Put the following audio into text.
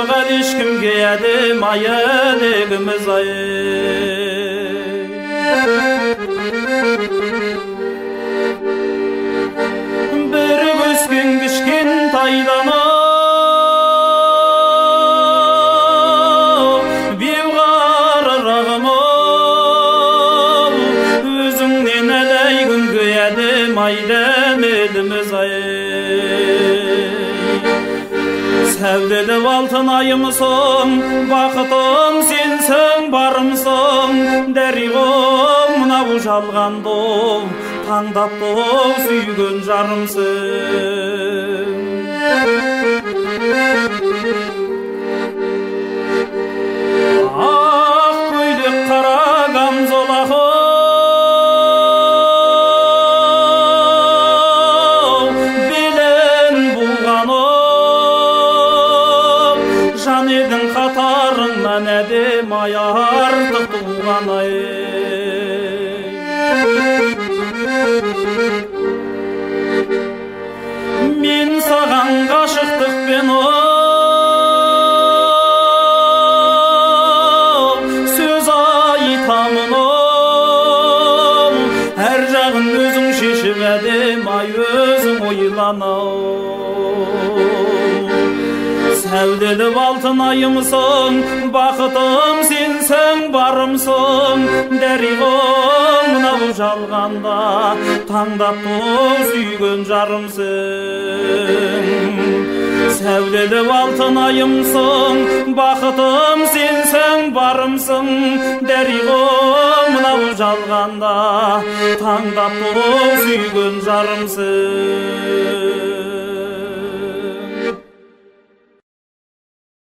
Ошоға ешкімге әдем айелегіміз ай. Бір өскен кішкен тайдан беу қарырағым өзіңнен әлей күнге әдем айдемедіміз ай. Сәулелі алтын айымсың, бақытым сенсің, барымсың, дәриғым мынау жалғанды таңдапты сүйген жарымсың. Ақ көйлек қара камзол белін буған жан едің қатарыңнан әдем ай артық туған ай. Мен саған ғашықтықпен сөз айтамын әр жағын өзің шешіп әдем ай өзің ойлана. Сәулелі алтын айымсың, бақытым сенсің, барымсың, дәриғым мынау жалғанда таңдапты сүйген жарымсың. Сәулелі алтын айымсың, бақытым сенсің, барымсың, дәриғым мынау жалғанда таңдапты сүйген жарымсың.